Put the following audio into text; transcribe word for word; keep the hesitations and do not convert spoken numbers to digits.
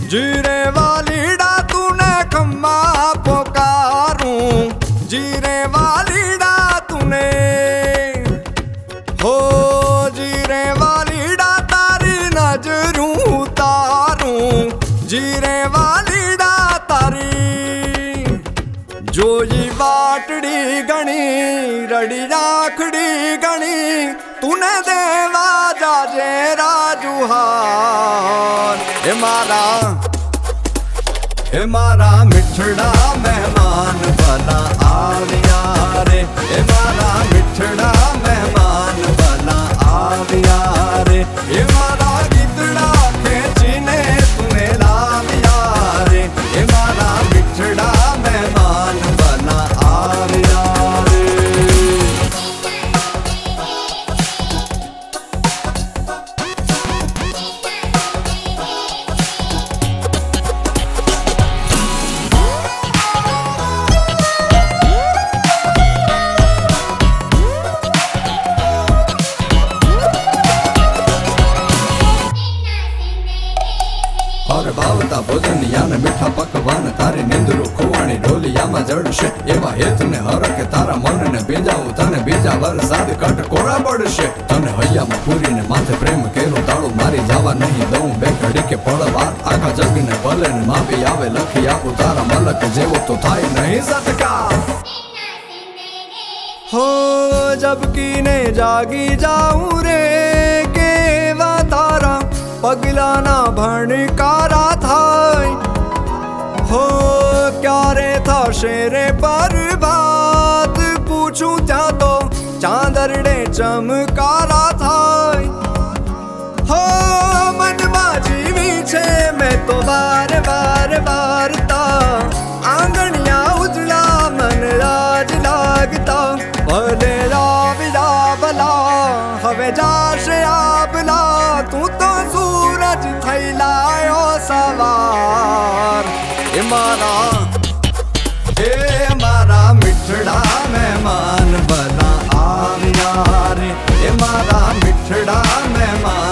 जीरे वालीड़ा तूने खम्मा पुकारूं, जीरे वालीड़ा तूने हो, जीरे वालीड़ा तारी नजरूं उतारूं, जीरे वालीड़ा तारी जोई वाटड़ी गणी रड़ी राखड़ी गणी तूने देवा जाजे राजुहार। हे मारा हे मारा मिठड़ा मेहमान बना आविया रे, हे मारा मिठड़ा मेहमान बना आविया रे, हे मारा गीतड़ा खेचीने तूने लाविया रे, हे मारा मिठड़ा मेहमान बना आविया रे। और बावता भोजन यान मीठा पकवान तारी निंदरू खुवाणी ढोलिया में जड़शे, एवा हेत ने हरके तारा मन ने बेजाऊ तने बीजा वरसाद कट कोड़ा पड़शे, तने हैया में पूरी ने माथे प्रेम केरो ताळो मारी जावा नहीं दऊं बे घड़ी के पड़वार, आखा जग ने भले ने माफी आवे लखी आपू तारा मलक जेवो तो थाई नहीं सत्कार। हो जबकि ने जागी जाऊं रे केवा तारा पगला ना भणकारा थाय, हो क्या रे था शेरे पर बात पूछूं त्या तो चांदरड़े चमकारा थाय, हो मन जीवी छे मैं तो बार बार बारता आंगणिया उजला मन राज लागता, भले राविला बला हवे जाशे आबला तू तो सूरज थैलायो सवार। हे मारा हे मारा मिठड़ा मेहमान बना आविया रे, हे मारा मिठड़ा मेहमान